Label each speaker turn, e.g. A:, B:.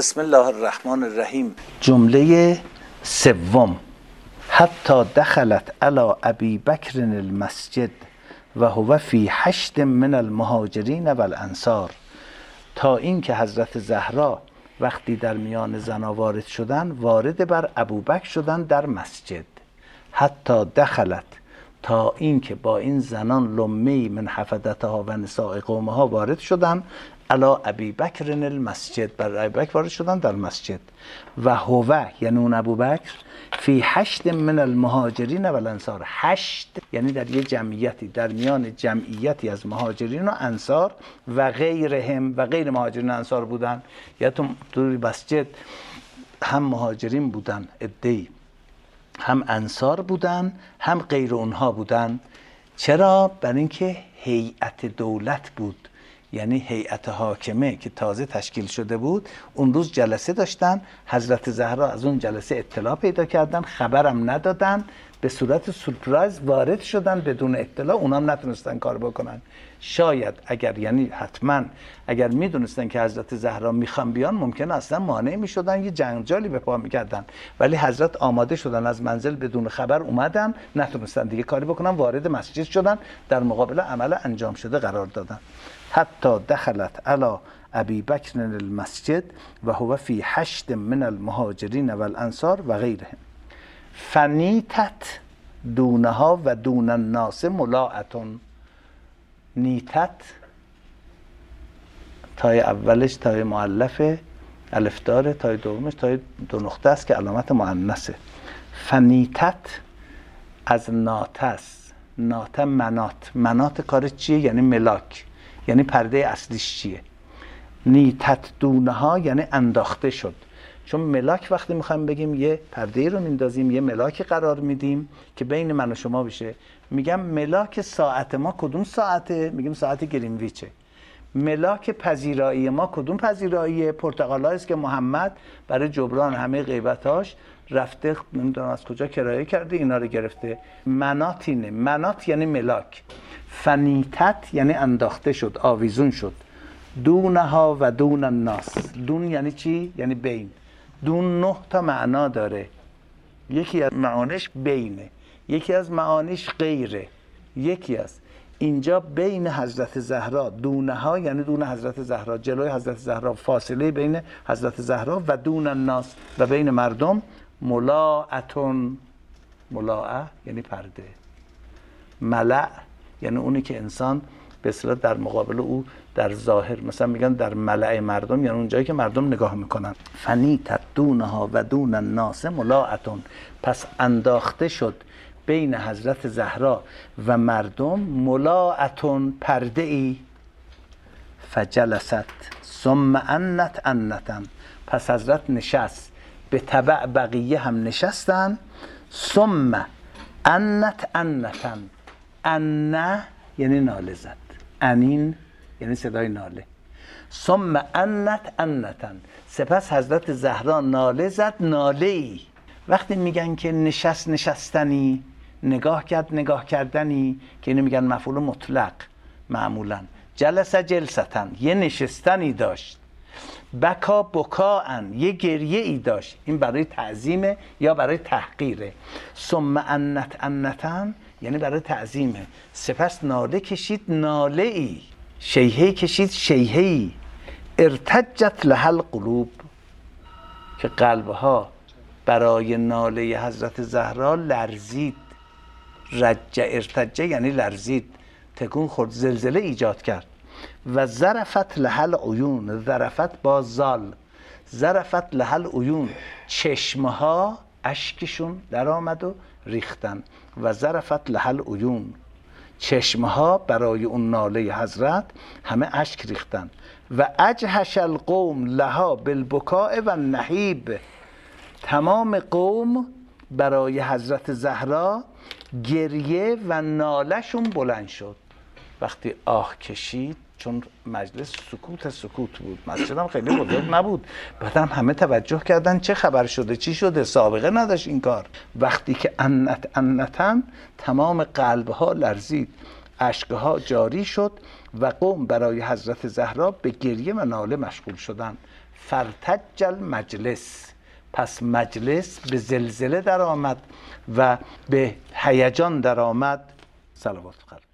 A: بسم الله الرحمن الرحیم. جمله سوم: حتی دخلت علی ابی بکر المسجد و هو فی 8 من المهاجرین و الانصار. تا این که حضرت زهرا وقتی در میان زنها وارد شدن، وارد بر ابوبکر شدن در مسجد. حتی دخلت، تا این که با این زنان لمی من حفدتها و نساء قومها وارد شدن، علی ابی بکر المسجد، بر ابوبکر وارد شدن در مسجد. و هو یعنی اون ابوبکر فی 8 من المهاجرین و الانصار، 8 یعنی در یه جمعیتی، در میان جمعیتی از مهاجرین و انصار و غیرهم، و غیر مهاجرین و انصار بودن. یا تو مسجد هم مهاجرین بودن عده‌ای، هم انصار بودن، هم غیر اونها بودن. چرا؟ برای اینکه هیئت دولت بود، یعنی هیئت حاکمه که تازه تشکیل شده بود. اون روز جلسه داشتن، حضرت زهرا از اون جلسه اطلاع پیدا کردن، خبرم ندادن، به صورت سورپرایز وارد شدن بدون اطلاع. اونا هم نتونستن کار بکنن. شاید اگر، یعنی حتما اگر میدونستن که حضرت زهرا میخوان بیان، ممکنه اصلا مانع میشدن، یه جنجالی به پا میکردن. ولی حضرت آماده شدن، از منزل بدون خبر اومدن، نتونستن دیگه کاری بکنن، وارد مسجد شدن، در مقابل عمل انجام شده قرار دادن. حتی دخلت علی ابی بکر المسجد و هو فی 8 من المهاجرین و الانصار و غیرهم. فنیتت دونها و دون الناس ملاعتون. نیتت تای اولش تای مؤلفه، الف داره، تای دومش تای دو نقطه است که علامت مؤنثه. فنیتت از ناته است. ناته منات. منات کار چیه؟ یعنی ملاک، یعنی پرده اصلیش چیه؟ نیتت دونها یعنی انداخته شد. چون ملاک وقتی میخوایم بگیم یه پرده رو میندازیم، یه ملاک قرار میدیم که بین من و شما بشه. میگم ملاک ساعت ما کدوم ساعته؟ میگیم ساعت گرینویچه. ملاک پذیرایی ما کدوم پذیراییه؟ پرتغالایی است که محمد برای جبران همه غیبتاش رفته، نمیدونم از کجا کرایه کرده، اینا رو گرفته. منات اینه. منات یعنی ملاک. فنیتت یعنی انداخته شد، آویزون شد. دونها و دون الناس. دون یعنی چی؟ یعنی بین. دون 9 تا معنا داره. یکی از معانیش بینه، یکی از معانیش غیره، یکی از اینجا بین حضرت زهرا. دونها یعنی دون حضرت زهرا، جلوی حضرت زهرا، فاصله بین حضرت زهرا و دون الناس و بین مردم. ملاعتون، ملاعه یعنی پرده. ملع یعنی اونی که انسان به اصطلاح در مقابل او در ظاهر، مثلا میگن در ملع مردم، یعنی اون جایی که مردم نگاه میکنن. فنیتت دونها و دون الناس ملاعتون. پس انداخته شد بین حضرت زهرا و مردم ملاعتون، پرده ای. فجلست ثم انت انتن. پس حضرت نشست، به تبع بقیه هم نشستن. ثم انت انتن. انه یعنی ناله زد، انین یعنی صدای ناله. ثم انت انتن. سپس حضرت زهرا ناله زد، ناله ای. وقتی میگن که نشست، نشستنی، نگاه کرد، نگاه کردنی، که اینو میگن مفعول مطلق معمولا. جلس جلستن، یه نشستنی داشت. بکا بکاان، یه گریه ای داشت. این برای تعظیمه یا برای تحقیره. ثم انت انتن یعنی برای تعظیمه. سپس ناله کشید، ناله ای. شیهه کشید، شیهه ای. ارتجت لها القلوب، که قلبها برای ناله حضرت زهرا لرزید. رجه، ارتجه یعنی لرزید، تکون خورد، زلزله ایجاد کرد. و ظرفت لها العیون. ظرفت با زال. ظرفت لها العیون، چشمها اشکشون در آمد و ریختن. و ظرفت لها العیون، چشمها برای اون ناله حضرت همه اشک ریختن. و اجهش القوم لها بالبکاء و النحیب. تمام قوم برای حضرت زهرا گریه و نالهشون بلند شد. وقتی آه کشید، چون مجلس سکوت بود، مسجد هم خیلی بزرگ نبود، بعدم همه توجه کردن چه خبر شده، چی شده، سابقه نداشت این کار. وقتی که انتن، تمام قلبها لرزید، اشکها جاری شد و قوم برای حضرت زهرا به گریه و ناله مشغول شدند. فرتج المجلس، پس مجلس به زلزله در آمد و به هیجان در آمد. صلوات قلب.